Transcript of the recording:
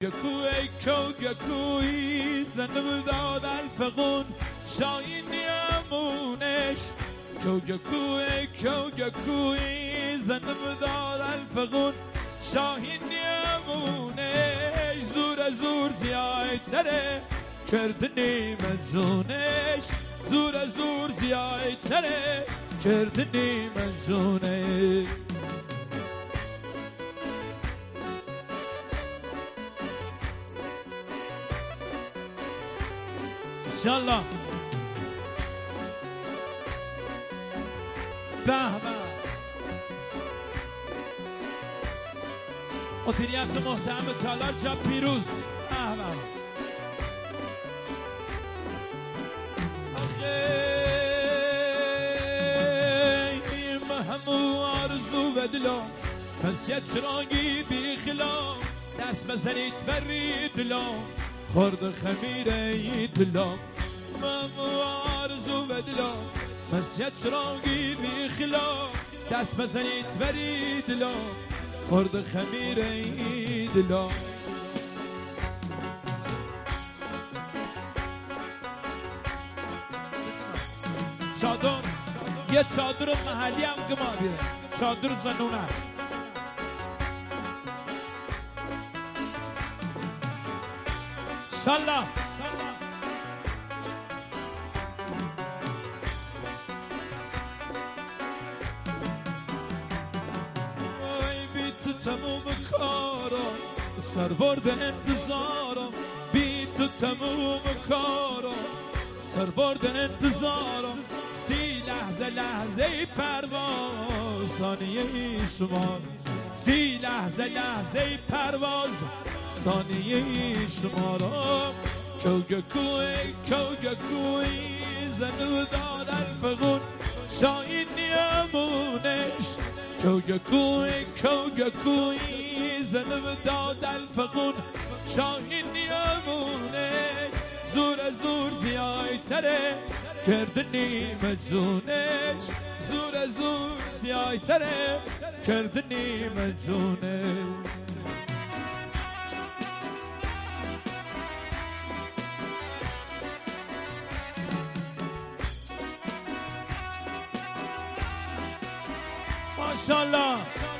گکوی کو گکوی زنم داد الفغون شاین نیمونش کو گکوی زنم داد الفغون شاهین نیمونش زور زیادتره کردنی مزونش زور زیادتره کردنی مزونش انشالله به مدیریت محترم تالار جا پیروز همو آرزو و دلم مسجد چراغی بی خلام دست بزنید بری دلم خورد خمیره دلم همو آرزو و دلم مسجد چراغی بی خلام دست بزنید بری دلم خورد خمیره دلم چادر یه چادر محلی هم که ما بیره چادر زنونه انشالله بی تو تموم کارم سربرد انتظارم بی تو تموم کارم سربرد انتظارم سی لحظه پرواز ثانیه شما سی لحظه پرواز ثانیه شما را کوگکوی زنو داد الفغون شاین نیمونش کوگکوی زنو داد الفغون شاین نیمونش زور زیادتره کردنی مجونش زور زیادتره کردنی مجونش ماشاءالله